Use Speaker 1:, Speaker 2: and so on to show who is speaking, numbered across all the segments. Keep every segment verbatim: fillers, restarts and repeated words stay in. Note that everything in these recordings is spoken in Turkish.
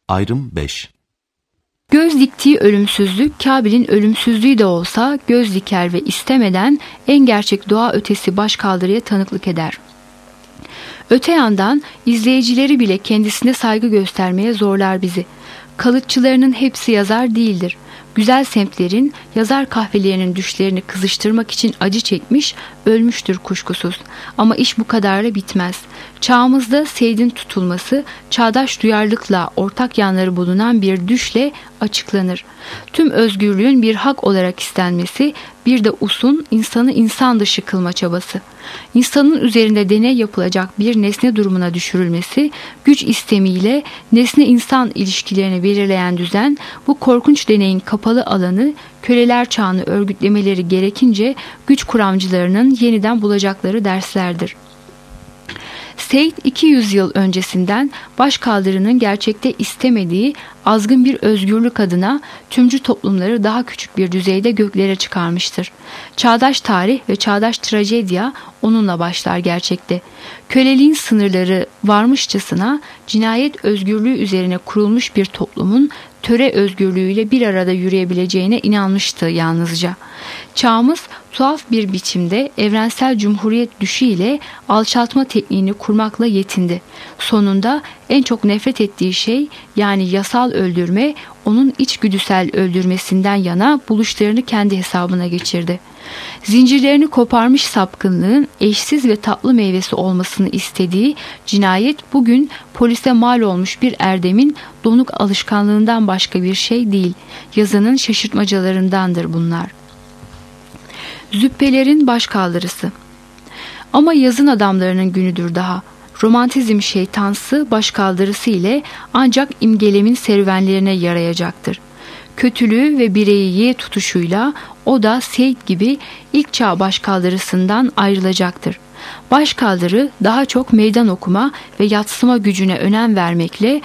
Speaker 1: Ayrım beş.
Speaker 2: Göz diktiği ölümsüzlük, Kabil'in ölümsüzlüğü de olsa göz diker ve istemeden en gerçek doğa ötesi başkaldırıya tanıklık eder. Öte yandan izleyicileri bile kendisine saygı göstermeye zorlar bizi. Kalıtçılarının hepsi yazar değildir. Güzel semtlerin, yazar kahvelerinin düşlerini kızıştırmak için acı çekmiş, ölmüştür kuşkusuz. Ama iş bu kadarla bitmez. Çağımızda Seyd'in tutulması, çağdaş duyarlılıkla ortak yanları bulunan bir düşle açıklanır. Tüm özgürlüğün bir hak olarak istenmesi, bir de Us'un insanı insan dışı kılma çabası. İnsanın üzerinde deney yapılacak bir nesne durumuna düşürülmesi, güç istemiyle nesne-insan ilişkilerini belirleyen düzen, bu korkunç deneyin kapalı alanı, köleler çağını örgütlemeleri gerekince güç kuramcılarının yeniden bulacakları derslerdir. Seyd iki yüz yıl öncesinden başkaldırının gerçekte istemediği azgın bir özgürlük adına tümcü toplumları daha küçük bir düzeyde göklere çıkarmıştır. Çağdaş tarih ve çağdaş trajedya onunla başlar gerçekte. Köleliğin sınırları varmışçasına cinayet özgürlüğü üzerine kurulmuş bir toplumun töre özgürlüğüyle bir arada yürüyebileceğine inanmıştı yalnızca. Çağımız tuhaf bir biçimde evrensel cumhuriyet düşüyle alçaltma tekniğini kurmakla yetindi. Sonunda en çok nefret ettiği şey, yani yasal öldürme, onun içgüdüsel öldürmesinden yana buluşlarını kendi hesabına geçirdi. Zincirlerini koparmış sapkınlığın eşsiz ve tatlı meyvesi olmasını istediği cinayet bugün polise mal olmuş bir erdemin donuk alışkanlığından başka bir şey değil. Yazının şaşırtmacalarındandır bunlar. Züppelerin başkaldırısı. Ama yazın adamlarının günüdür daha. Romantizm şeytansı başkaldırısı ile ancak imgelemin serüvenlerine yarayacaktır. Kötülüğü ve bireyi ye tutuşuyla o da Seyd gibi ilk çağ başkaldırısından ayrılacaktır. Başkaldırı daha çok meydan okuma ve yatsıma gücüne önem vermekle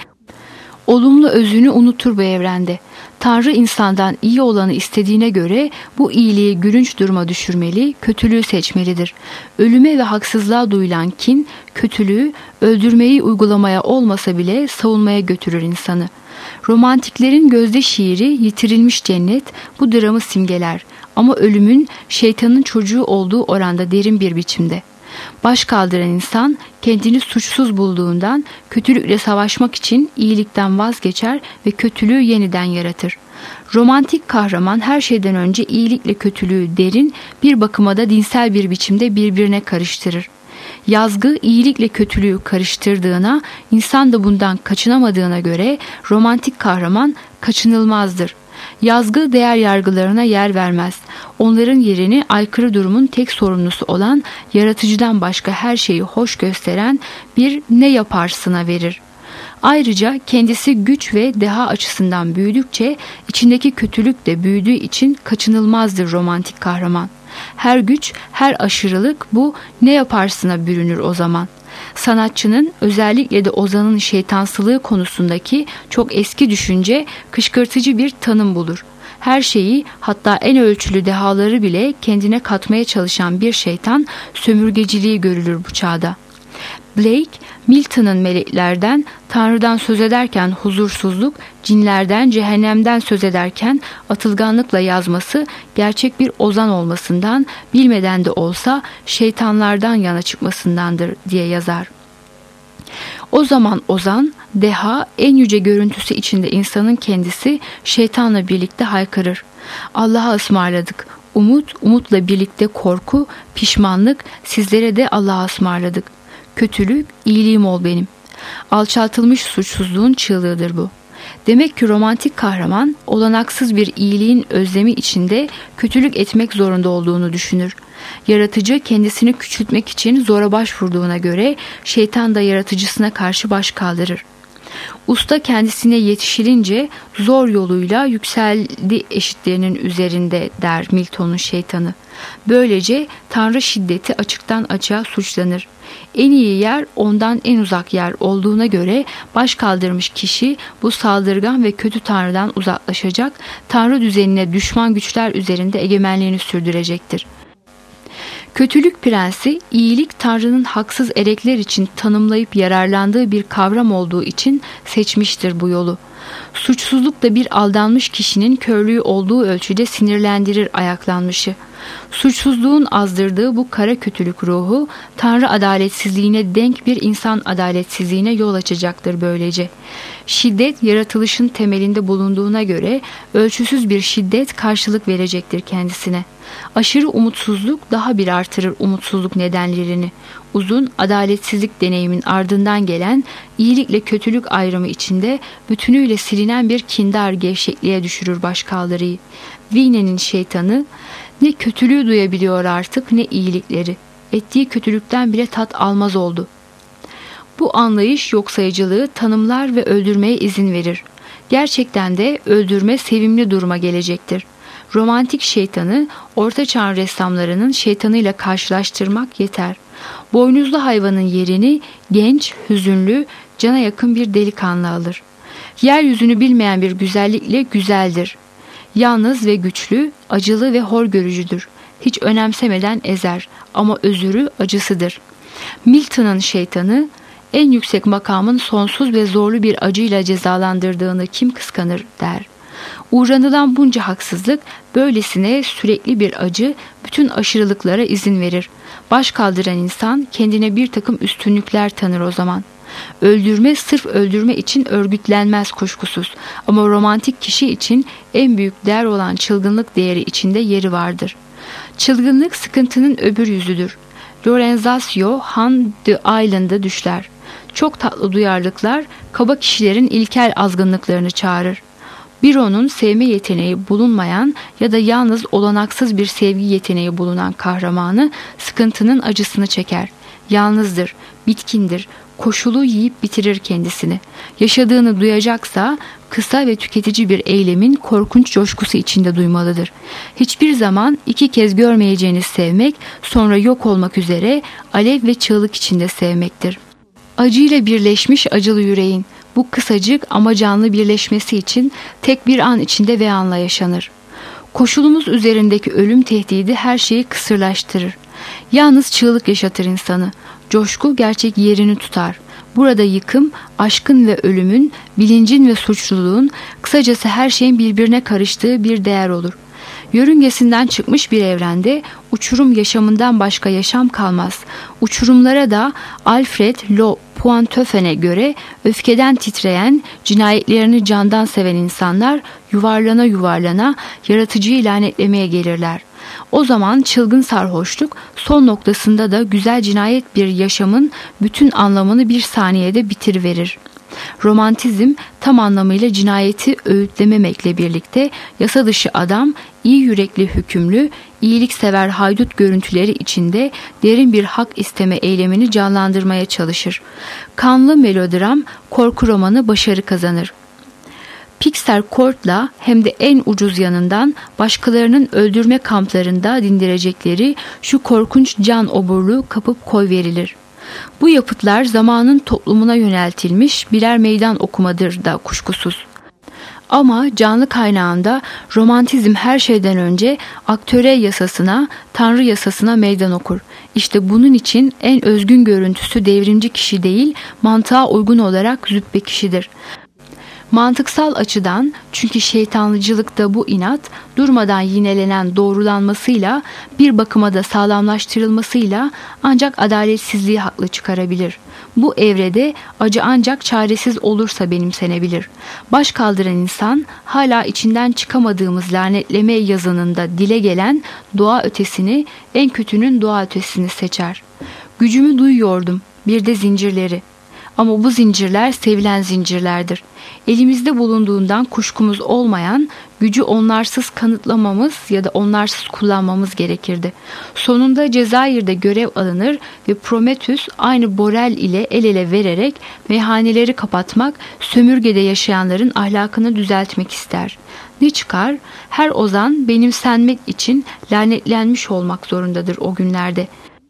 Speaker 2: olumlu özünü unutur bu evrende. Tanrı insandan iyi olanı istediğine göre bu iyiliği gülünç duruma düşürmeli, kötülüğü seçmelidir. Ölüme ve haksızlığa duyulan kin, kötülüğü, öldürmeyi uygulamaya olmasa bile savunmaya götürür insanı. Romantiklerin gözde şiiri Yitirilmiş Cennet bu dramı simgeler ama ölümün şeytanın çocuğu olduğu oranda derin bir biçimde. Baş kaldıran insan kendini suçsuz bulduğundan kötülükle savaşmak için iyilikten vazgeçer ve kötülüğü yeniden yaratır. Romantik kahraman her şeyden önce iyilikle kötülüğü derin, bir bakıma da dinsel bir biçimde birbirine karıştırır. Yazgı iyilikle kötülüğü karıştırdığına, insan da bundan kaçınamadığına göre romantik kahraman kaçınılmazdır. Yazgı değer yargılarına yer vermez. Onların yerini aykırı durumun tek sorumlusu olan yaratıcıdan başka her şeyi hoş gösteren bir ne yaparsına verir. Ayrıca kendisi güç ve deha açısından büyüdükçe içindeki kötülük de büyüdüğü için kaçınılmazdır romantik kahraman. Her güç, her aşırılık bu ne yaparsına bürünür o zaman. Sanatçının, özellikle de ozanın şeytansılığı konusundaki çok eski düşünce kışkırtıcı bir tanım bulur. Her şeyi, hatta en ölçülü dehaları bile kendine katmaya çalışan bir şeytan sömürgeciliği görülür bu çağda. Blake, Milton'ın meleklerden, Tanrı'dan söz ederken huzursuzluk, cinlerden, cehennemden söz ederken atılganlıkla yazması gerçek bir ozan olmasından, bilmeden de olsa şeytanlardan yana çıkmasındandır diye yazar. O zaman ozan, deha, en yüce görüntüsü içinde insanın kendisi şeytanla birlikte haykırır. Allah'a ısmarladık. Umut, umutla birlikte korku, pişmanlık, sizlere de Allah'a ısmarladık. Kötülük, iyiliğim ol benim. Alçaltılmış suçsuzluğun çığlığıdır bu. Demek ki romantik kahraman olanaksız bir iyiliğin özlemi içinde kötülük etmek zorunda olduğunu düşünür. Yaratıcı kendisini küçültmek için zora başvurduğuna göre şeytan da yaratıcısına karşı baş kaldırır. Usta kendisine yetişilince zor yoluyla yükseldi eşitlerinin üzerinde der Milton'un şeytanı. Böylece Tanrı şiddeti açıktan açığa suçlanır. En iyi yer ondan en uzak yer olduğuna göre baş kaldırmış kişi bu saldırgan ve kötü Tanrı'dan uzaklaşacak, Tanrı düzenine düşman güçler üzerinde egemenliğini sürdürecektir. Kötülük prensi, iyilik Tanrı'nın haksız erekler için tanımlayıp yararlandığı bir kavram olduğu için seçmiştir bu yolu. Suçsuzluk da bir aldanmış kişinin körlüğü olduğu ölçüde sinirlendirir ayaklanmışı. Suçsuzluğun azdırdığı bu kara kötülük ruhu, Tanrı adaletsizliğine denk bir insan adaletsizliğine yol açacaktır böylece. Şiddet yaratılışın temelinde bulunduğuna göre ölçüsüz bir şiddet karşılık verecektir kendisine. Aşırı umutsuzluk daha bir artırır umutsuzluk nedenlerini. Uzun adaletsizlik deneyimin ardından gelen iyilikle kötülük ayrımı içinde bütünüyle silinen bir kindar gevşekliğe düşürür başkaldırıyı. Vine'nin şeytanı ne kötülüğü duyabiliyor artık ne iyilikleri. Ettiği kötülükten bile tat almaz oldu. Bu anlayış yok sayıcılığı tanımlar ve öldürmeye izin verir. Gerçekten de öldürme sevimli duruma gelecektir. Romantik şeytanı Orta Çağ ressamlarının şeytanıyla karşılaştırmak yeter. Boynuzlu hayvanın yerini genç, hüzünlü, cana yakın bir delikanlı alır. Yeryüzünü bilmeyen bir güzellikle güzeldir. Yalnız ve güçlü, acılı ve hor görücüdür. Hiç önemsemeden ezer ama özürü acısıdır. Milton'ın şeytanı en yüksek makamın sonsuz ve zorlu bir acıyla cezalandırdığını kim kıskanır der. Uğranılan bunca haksızlık, böylesine sürekli bir acı bütün aşırılıklara izin verir. Baş kaldıran insan kendine bir takım üstünlükler tanır o zaman. Öldürme sırf öldürme için örgütlenmez kuşkusuz ama romantik kişi için en büyük değer olan çılgınlık değeri içinde yeri vardır. Çılgınlık sıkıntının öbür yüzüdür. Lorenzasio Han the Island'ı düşler. Çok tatlı duyarlılıklar kaba kişilerin ilkel azgınlıklarını çağırır. Biro'nun sevme yeteneği bulunmayan ya da yalnız olanaksız bir sevgi yeteneği bulunan kahramanı sıkıntının acısını çeker. Yalnızdır, bitkindir, koşulu yiyip bitirir kendisini. Yaşadığını duyacaksa kısa ve tüketici bir eylemin korkunç coşkusu içinde duymalıdır. Hiçbir zaman iki kez görmeyeceğiniz sevmek sonra yok olmak üzere alev ve çığlık içinde sevmektir. Acıyla birleşmiş acılı yüreğin bu kısacık ama canlı birleşmesi için tek bir an içinde ve anla yaşanır. Koşulumuz üzerindeki ölüm tehdidi her şeyi kısırlaştırır. Yalnız çığlık yaşatır insanı. Coşku gerçek yerini tutar. Burada yıkım, aşkın ve ölümün, bilincin ve suçluluğun, kısacası her şeyin birbirine karıştığı bir değer olur. Yörüngesinden çıkmış bir evrende uçurum yaşamından başka yaşam kalmaz. Uçurumlara da Alfred Le Pointofen'e göre öfkeden titreyen, cinayetlerini candan seven insanlar yuvarlana yuvarlana yaratıcıyı lanetlemeye gelirler. O zaman çılgın sarhoşluk son noktasında da güzel cinayet bir yaşamın bütün anlamını bir saniyede bitiriverir. Romantizm tam anlamıyla cinayeti öğütlememekle birlikte yasa dışı adam, iyi yürekli hükümlü, iyiliksever haydut görüntüleri içinde derin bir hak isteme eylemini canlandırmaya çalışır. Kanlı melodram, korku romanı başarı kazanır. Pixar Court'la hem de en ucuz yanından başkalarının öldürme kamplarında dindirecekleri şu korkunç can oburluğu kapıp koy verilir. Bu yapıtlar zamanın toplumuna yöneltilmiş birer meydan okumadır da kuşkusuz. Ama canlı kaynağında romantizm her şeyden önce aktöre yasasına, tanrı yasasına meydan okur. İşte bunun için en özgün görüntüsü devrimci kişi değil, mantığa uygun olarak züppe kişidir. Mantıksal açıdan, çünkü şeytanlıcılıkta bu inat durmadan yinelenen doğrulanmasıyla, bir bakıma da sağlamlaştırılmasıyla ancak adaletsizliği haklı çıkarabilir. Bu evrede acı ancak çaresiz olursa benimsenebilir. Baş kaldıran insan hala içinden çıkamadığımız lanetleme yazınında dile gelen doğa ötesini, en kötünün doğa ötesini seçer. Gücümü duyuyordum, bir de zincirleri. Ama bu zincirler sevilen zincirlerdir. Elimizde bulunduğundan kuşkumuz olmayan gücü onlarsız kanıtlamamız ya da onlarsız kullanmamız gerekirdi. Sonunda Cezayir'de görev alınır ve Prometheus aynı Borel ile el ele vererek meyhaneleri kapatmak, sömürgede yaşayanların ahlakını düzeltmek ister. Ne çıkar? Her ozan benimsenmek için lanetlenmiş olmak zorundadır o günlerde.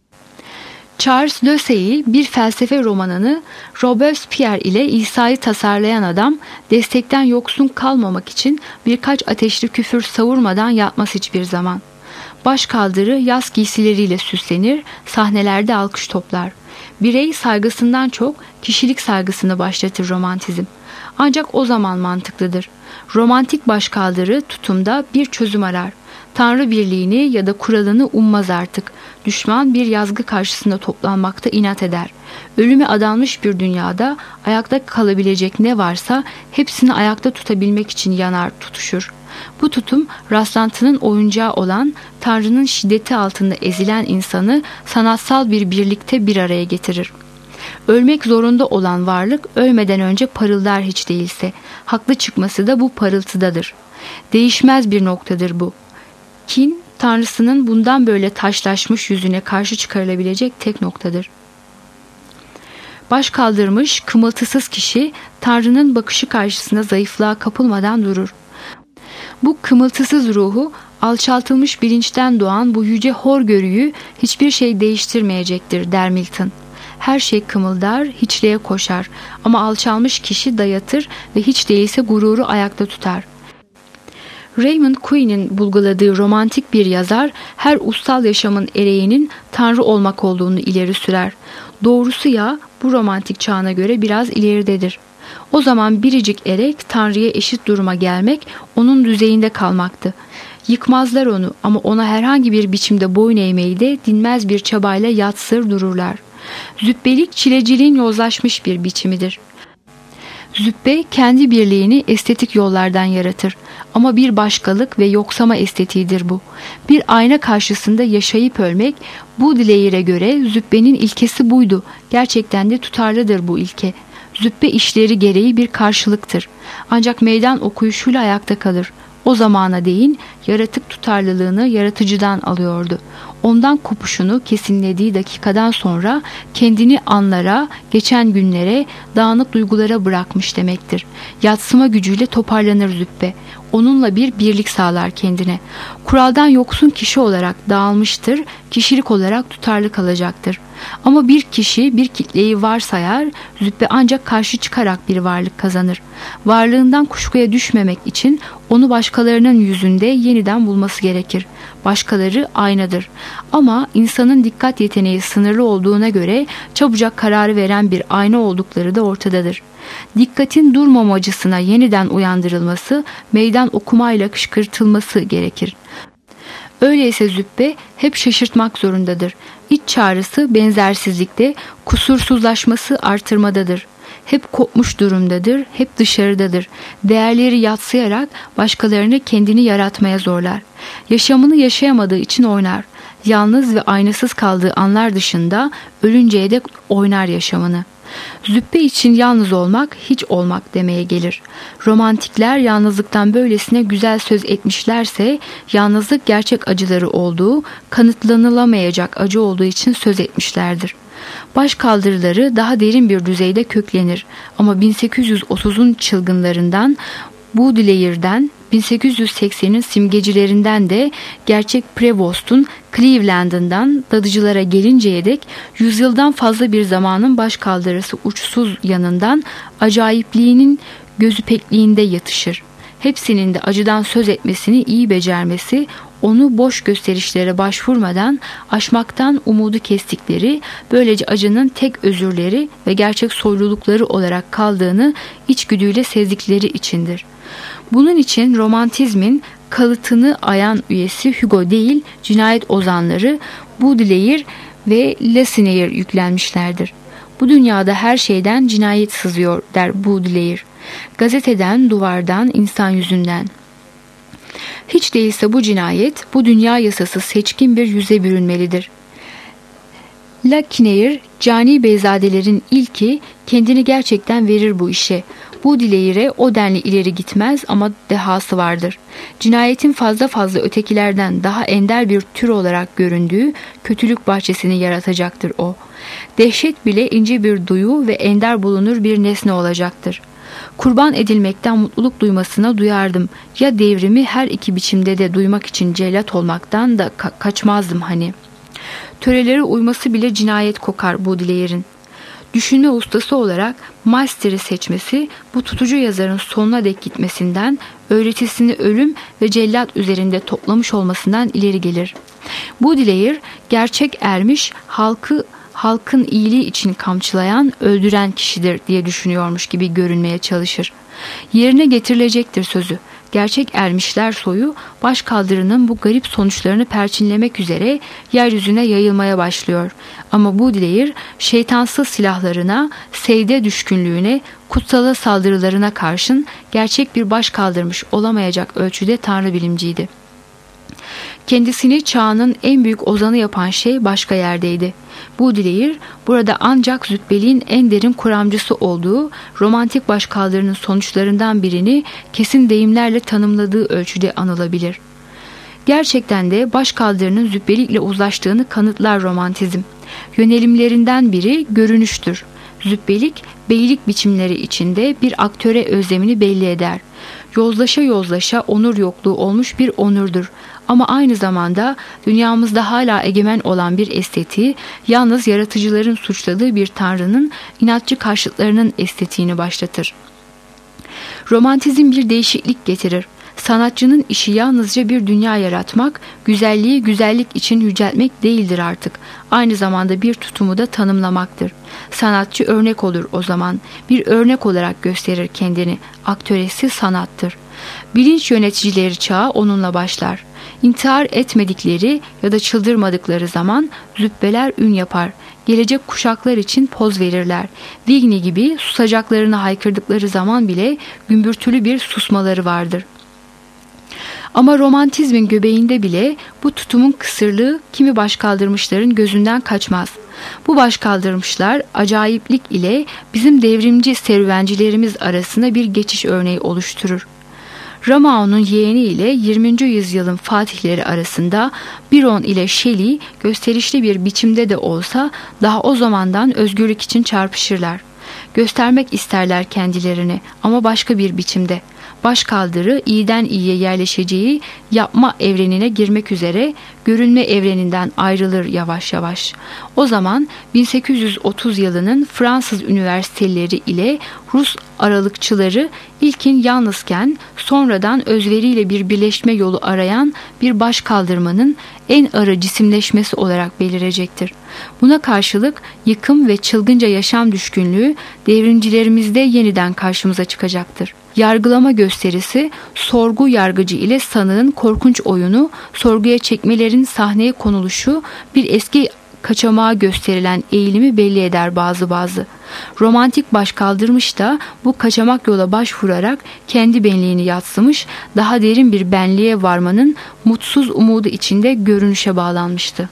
Speaker 2: Charles Lösey'i bir felsefe romanını Robespierre ile İsa'yı tasarlayan adam destekten yoksun kalmamak için birkaç ateşli küfür savurmadan yapmaz hiçbir zaman. Başkaldırı yaz giysileriyle süslenir, sahnelerde alkış toplar. Birey saygısından çok kişilik saygısını başlatır romantizm. Ancak o zaman mantıklıdır. Romantik başkaldırı tutumda bir çözüm arar. Tanrı birliğini ya da kuralını ummaz artık. Düşman bir yazgı karşısında toplanmakta inat eder. Ölüme adanmış bir dünyada ayakta kalabilecek ne varsa hepsini ayakta tutabilmek için yanar, tutuşur. Bu tutum rastlantının oyuncağı olan Tanrı'nın şiddeti altında ezilen insanı sanatsal bir birlikte bir araya getirir. Ölmek zorunda olan varlık ölmeden önce parıldar hiç değilse. Haklı çıkması da bu parıltıdadır. Değişmez bir noktadır bu. Kin, Tanrısının bundan böyle taşlaşmış yüzüne karşı çıkarılabilecek tek noktadır. Baş kaldırmış, kımıltısız kişi Tanrı'nın bakışı karşısında zayıflığa kapılmadan durur. Bu kımıltısız ruhu, alçaltılmış bilinçten doğan bu yüce horgörüyü hiçbir şey değiştirmeyecektir der Milton. Her şey kımıldar, hiçliğe koşar ama alçalmış kişi dayatır ve hiç değilse gururu ayakta tutar. Raymond Quene'in bulguladığı romantik bir yazar her ussal yaşamın ereğinin Tanrı olmak olduğunu ileri sürer. Doğrusu ya bu romantik çağına göre biraz ileridedir. O zaman biricik erek Tanrı'ya eşit duruma gelmek onun düzeyinde kalmaktı. Yıkmazlar onu ama ona herhangi bir biçimde boyun eğmeyi de dinmez bir çabayla yatsır dururlar. Zübbelik çileciliğin yozlaşmış bir biçimidir. Zübbe kendi birliğini estetik yollardan yaratır. Ama bir başkalık ve yoksama estetiğidir bu. Bir ayna karşısında yaşayıp ölmek, Baudelaire'e göre zübbenin ilkesi buydu. Gerçekten de tutarlıdır bu ilke. Zübbe işleri gereği bir karşılıktır. Ancak meydan okuyuşuyla ayakta kalır. O zamana değin yaratık tutarlılığını yaratıcıdan alıyordu. Ondan kopuşunu kesinlediği dakikadan sonra kendini anlara, geçen günlere, dağınık duygulara bırakmış demektir. Yatsıma gücüyle toparlanır zübbe. Onunla bir birlik sağlar kendine. Kuraldan yoksun kişi olarak dağılmıştır, kişilik olarak tutarlı kalacaktır. Ama bir kişi bir kitleyi varsayar, zübbe ancak karşı çıkarak bir varlık kazanır. Varlığından kuşkuya düşmemek için onu başkalarının yüzünde yeniden bulması gerekir. Başkaları aynadır. Ama insanın dikkat yeteneği sınırlı olduğuna göre çabucak kararı veren bir ayna oldukları da ortadadır. Dikkatin durmamacısına yeniden uyandırılması, meydan okumayla kışkırtılması gerekir. Öyleyse zübbe hep şaşırtmak zorundadır. İç çağrısı benzersizlikte, kusursuzlaşması artırmadadır. Hep kopmuş durumdadır, hep dışarıdadır. Değerleri yadsıyarak başkalarını kendini yaratmaya zorlar. Yaşamını yaşayamadığı için oynar. Yalnız ve aynasız kaldığı anlar dışında ölünceye dek oynar yaşamını. Zübbe için yalnız olmak hiç olmak demeye gelir. Romantikler yalnızlıktan böylesine güzel söz etmişlerse yalnızlık gerçek acıları olduğu, kanıtlanılamayacak acı olduğu için söz etmişlerdir. Başkaldırıları daha derin bir düzeyde köklenir ama bin sekiz yüz otuzun çılgınlarından, Baudelaire'den, bin sekiz yüz seksenin simgecilerinden de gerçek Prevost'un Cleveland'ından dadıcılara gelinceye dek yüzyıldan fazla bir zamanın başkaldırısı uçsuz yanından acayipliğinin gözü pekliğinde yatışır. Hepsinin de acıdan söz etmesini iyi becermesi, onu boş gösterişlere başvurmadan aşmaktan umudu kestikleri, böylece acının tek özürleri ve gerçek soylulukları olarak kaldığını içgüdüyle sezdikleri içindir. Bunun için romantizmin kalıtını ayan üyesi Hugo değil, cinayet ozanları Baudelaire ve Lasinaire yüklenmişlerdir. Bu dünyada her şeyden cinayet sızıyor der Baudelaire. Gazeteden, duvardan, insan yüzünden. Hiç değilse bu cinayet, bu dünya yasası seçkin bir yüze bürünmelidir. Lasinaire, cani beyzadelerin ilki, kendini gerçekten verir bu işe. Baudelaire o denli ileri gitmez ama dehası vardır. Cinayetin fazla fazla ötekilerden daha ender bir tür olarak göründüğü kötülük bahçesini yaratacaktır o. Dehşet bile ince bir duyu ve ender bulunur bir nesne olacaktır. Kurban edilmekten mutluluk duymasına duyardım. Ya devrimi her iki biçimde de duymak için cellat olmaktan da ka- kaçmazdım hani. Törelere uyması bile cinayet kokar Baudelaire'in. Düşünme ustası olarak Meister'i seçmesi bu tutucu yazarın sonuna dek gitmesinden, öğretisini ölüm ve cellat üzerinde toplamış olmasından ileri gelir. Baudelaire gerçek ermiş, halkı halkın iyiliği için kamçılayan, öldüren kişidir diye düşünüyormuş gibi görünmeye çalışır. Yerine getirilecektir sözü. Gerçek ermişler soyu başkaldırının bu garip sonuçlarını perçinlemek üzere yeryüzüne yayılmaya başlıyor. Ama Baudelaire şeytansız silahlarına, seyde düşkünlüğüne, kutsala saldırılarına karşın gerçek bir başkaldırmış olamayacak ölçüde tanrı bilimciydi. Kendisini çağının en büyük ozanı yapan şey başka yerdeydi. Baudelaire burada ancak züppeliğin en derin kuramcısı olduğu romantik başkaldırının sonuçlarından birini kesin deyimlerle tanımladığı ölçüde anılabilir. Gerçekten de başkaldırının züppelikle uzlaştığını kanıtlar romantizm. Yönelimlerinden biri görünüştür. Züppelik, beylik biçimleri içinde bir aktöre özlemini belli eder. Yozlaşa yozlaşa onur yokluğu olmuş bir onurdur. Ama aynı zamanda dünyamızda hala egemen olan bir estetiği, yalnız yaratıcıların suçladığı bir tanrının inatçı karşıtlarının estetiğini başlatır. Romantizm bir değişiklik getirir. Sanatçının işi yalnızca bir dünya yaratmak, güzelliği güzellik için yüceltmek değildir artık. Aynı zamanda bir tutumu da tanımlamaktır. Sanatçı örnek olur o zaman. Bir örnek olarak gösterir kendini. Aktöresi sanattır. Bilinç yöneticileri çağı onunla başlar. İntihar etmedikleri ya da çıldırmadıkları zaman zübbeler ün yapar. Gelecek kuşaklar için poz verirler. Vigny gibi susacaklarını haykırdıkları zaman bile gümbürtülü bir susmaları vardır. Ama romantizmin göbeğinde bile bu tutumun kısırlığı kimi başkaldırmışların gözünden kaçmaz. Bu başkaldırmışlar acayiplik ile bizim devrimci serüvencilerimiz arasında bir geçiş örneği oluşturur. Rameau'nun yeğeni ile yirminci yüzyılın fatihleri arasında Byron ile Shelley gösterişli bir biçimde de olsa daha o zamandan özgürlük için çarpışırlar. Göstermek isterler kendilerini ama başka bir biçimde. Başkaldırı iyiden iyiye yerleşeceği yapma evrenine girmek üzere görünme evreninden ayrılır yavaş yavaş. O zaman bin sekiz yüz otuz yılının Fransız üniversiteleri ile Rus aralıkçıları ilkin yalnızken sonradan özveriyle bir birleşme yolu arayan bir başkaldırmanın en arı cisimleşmesi olarak belirecektir. Buna karşılık yıkım ve çılgınca yaşam düşkünlüğü devrimcilerimizde yeniden karşımıza çıkacaktır. Yargılama gösterisi, sorgu yargıcı ile sanığın korkunç oyunu, sorguya çekmelerin sahneye konuluşu, bir eski kaçamağa gösterilen eğilimi belli eder bazı bazı. Romantik başkaldırmış da bu kaçamak yola başvurarak kendi benliğini yadsımış, daha derin bir benliğe varmanın mutsuz umudu içinde görünüşe bağlanmıştı.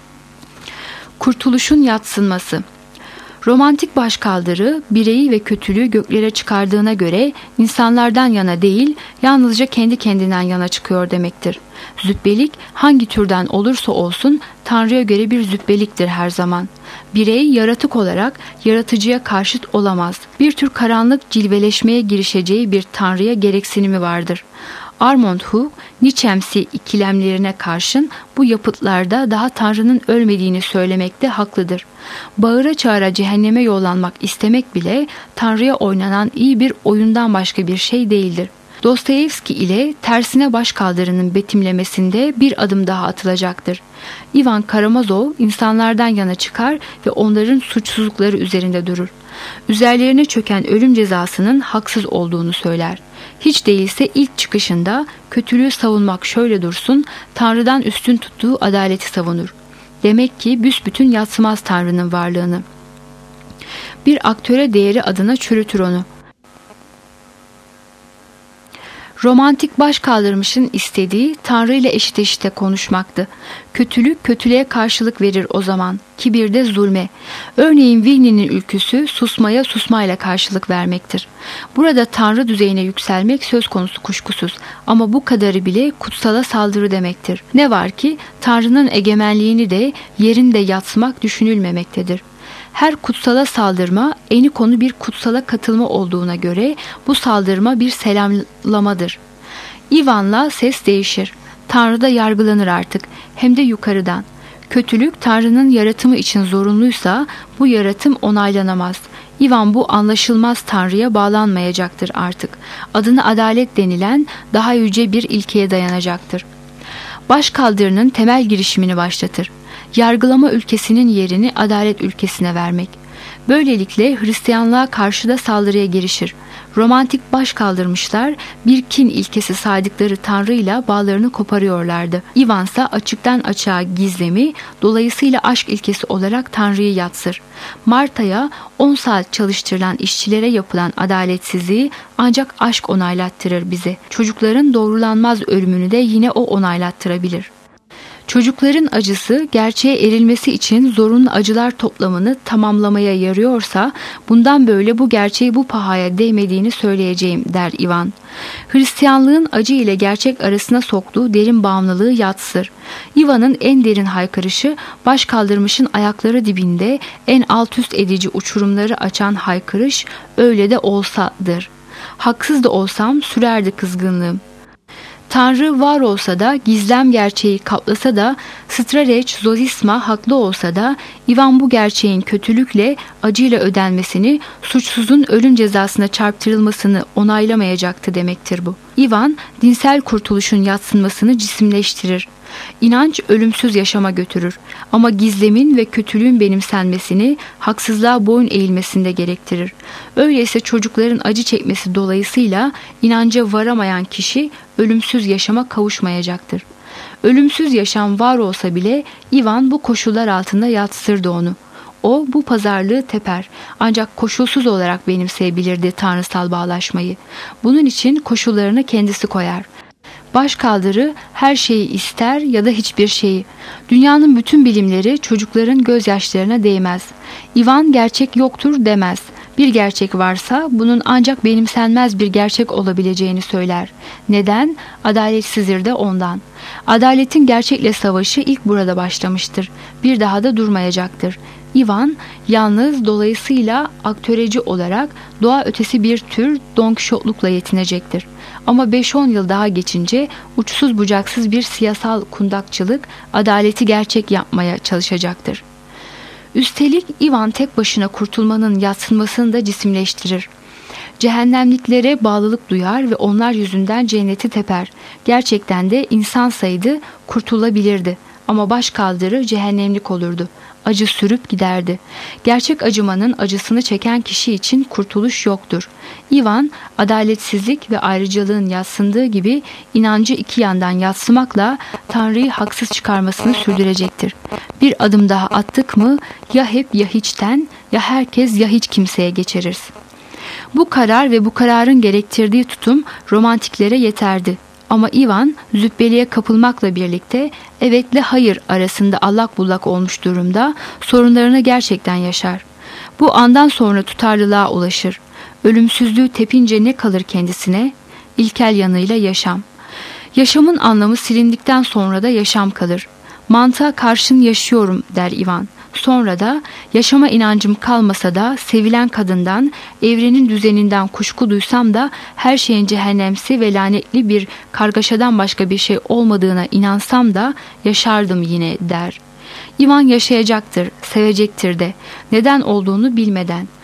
Speaker 2: Kurtuluşun yadsınması. Romantik başkaldırı bireyi ve kötülüğü göklere çıkardığına göre insanlardan yana değil, yalnızca kendi kendinden yana çıkıyor demektir. Zübbelik hangi türden olursa olsun Tanrı'ya göre bir zübbeliktir her zaman. Birey yaratık olarak yaratıcıya karşıt olamaz. Bir tür karanlık cilveleşmeye girişeceği bir Tanrı'ya gereksinimi vardır. Armand Hugh, Nietzsche'msi ikilemlerine karşın bu yapıtlarda daha Tanrı'nın ölmediğini söylemekte haklıdır. Bağıra çağıra cehenneme yollanmak istemek bile Tanrı'ya oynanan iyi bir oyundan başka bir şey değildir. Dostoyevski ile tersine başkaldırının betimlemesinde bir adım daha atılacaktır. Ivan Karamazov insanlardan yana çıkar ve onların suçsuzlukları üzerinde durur. Üzerlerine çöken ölüm cezasının haksız olduğunu söyler. Hiç değilse ilk çıkışında kötülüğü savunmak şöyle dursun, Tanrı'dan üstün tuttuğu adaleti savunur. Demek ki büsbütün yadsımaz Tanrı'nın varlığını. Bir aktöre değeri adına çürütür onu. Romantik başkaldırmışın istediği Tanrı ile eşit eşite konuşmaktı. Kötülük kötülüğe karşılık verir o zaman. Kibir de zulme. Örneğin Vigny'nin ülküsü susmaya susmayla karşılık vermektir. Burada Tanrı düzeyine yükselmek söz konusu kuşkusuz. Ama bu kadarı bile kutsala saldırı demektir. Ne var ki Tanrı'nın egemenliğini de yerinde yatsımak düşünülmemektedir. Her kutsala saldırma eni konu bir kutsala katılma olduğuna göre bu saldırma bir selamlamadır. Ivan'la ses değişir. Tanrı da yargılanır artık, hem de yukarıdan. Kötülük Tanrı'nın yaratımı için zorunluysa bu yaratım onaylanamaz. Ivan bu anlaşılmaz Tanrı'ya bağlanmayacaktır artık. Adına adalet denilen daha yüce bir ilkeye dayanacaktır. Başkaldırının temel girişimini başlatır. yargılama ülkesinin yerini adalet ülkesine vermek. Böylelikle Hristiyanlığa karşı da saldırıya girişir. Romantik başkaldırmışlar bir kin ilkesi saydıkları Tanrı'yla bağlarını koparıyorlardı. Ivan ise açıktan açığa gizlemi, dolayısıyla aşk ilkesi olarak Tanrı'yı yatsır. Marta'ya on saat çalıştırılan işçilere yapılan adaletsizliği ancak aşk onaylattırır bize. Çocukların doğrulanmaz ölümünü de yine o onaylattırabilir. Çocukların acısı gerçeğe erilmesi için zorunlu acılar toplamını tamamlamaya yarıyorsa bundan böyle bu gerçeği bu pahaya değmediğini söyleyeceğim der Ivan. Hristiyanlığın acı ile gerçek arasına soktuğu derin bağımlılığı yatsır. Ivan'ın en derin haykırışı başkaldırmışın ayakları dibinde en alt üst edici uçurumları açan haykırış öyle de olsadır. Haksız da olsam sürerdi kızgınlığım. Tanrı var olsa da, gizlem gerçeği kaplasa da, Strareç, Zosima haklı olsa da, Ivan bu gerçeğin kötülükle, acıyla ödenmesini, suçsuzun ölüm cezasına çarptırılmasını onaylamayacaktı demektir bu. Ivan, dinsel kurtuluşun yadsınmasını cisimleştirir. İnanç ölümsüz yaşama götürür ama gizlemin ve kötülüğün benimsenmesini, haksızlığa boyun eğilmesinde gerektirir. Öyleyse çocukların acı çekmesi dolayısıyla inanca varamayan kişi ölümsüz yaşama kavuşmayacaktır. Ölümsüz yaşam var olsa bile Ivan bu koşullar altında yatsırdı onu. O bu pazarlığı teper ancak koşulsuz olarak benimseyebilirdi tanrısal bağlaşmayı. Bunun için koşullarını kendisi koyar. Başkaldırı her şeyi ister ya da hiçbir şeyi. Dünyanın bütün bilimleri çocukların gözyaşlarına değmez. Ivan gerçek yoktur demez. Bir gerçek varsa bunun ancak benimsenmez bir gerçek olabileceğini söyler. Neden? Adaletsizdir de ondan. Adaletin gerçekle savaşı ilk burada başlamıştır. Bir daha da durmayacaktır. Ivan yalnız dolayısıyla aktöreci olarak doğa ötesi bir tür Don Kişotlukla yetinecektir. Ama beş on yıl daha geçince uçsuz bucaksız bir siyasal kundakçılık adaleti gerçek yapmaya çalışacaktır. Üstelik Ivan tek başına kurtulmanın yadsınmasını da cisimleştirir. Cehennemliklere bağlılık duyar ve onlar yüzünden cenneti teper. Gerçekten de insan saydı kurtulabilirdi ama başkaldırı cehennemlik olurdu. Acı sürüp giderdi. Gerçek acımanın acısını çeken kişi için kurtuluş yoktur. Ivan, adaletsizlik ve ayrıcalığın yadsındığı gibi inancı iki yandan yadsımakla Tanrı'yı haksız çıkarmasını sürdürecektir. Bir adım daha attık mı ya hep ya hiçten ya herkes ya hiç kimseye geçeriz. Bu karar ve bu kararın gerektirdiği tutum romantiklere yeterdi. Ama Ivan züppeliğe kapılmakla birlikte evetle hayır arasında allak bullak olmuş durumda sorunlarını gerçekten yaşar. Bu andan sonra tutarlılığa ulaşır. Ölümsüzlüğü tepince ne kalır kendisine? İlkel yanıyla yaşam. Yaşamın anlamı silindikten sonra da yaşam kalır. Mantığa karşın yaşıyorum der Ivan. Sonra da yaşama inancım kalmasa da sevilen kadından, evrenin düzeninden kuşku duysam da her şeyin cehennemsi ve lanetli bir kargaşadan başka bir şey olmadığına inansam da yaşardım yine der. Ivan yaşayacaktır, sevecektir de neden olduğunu bilmeden.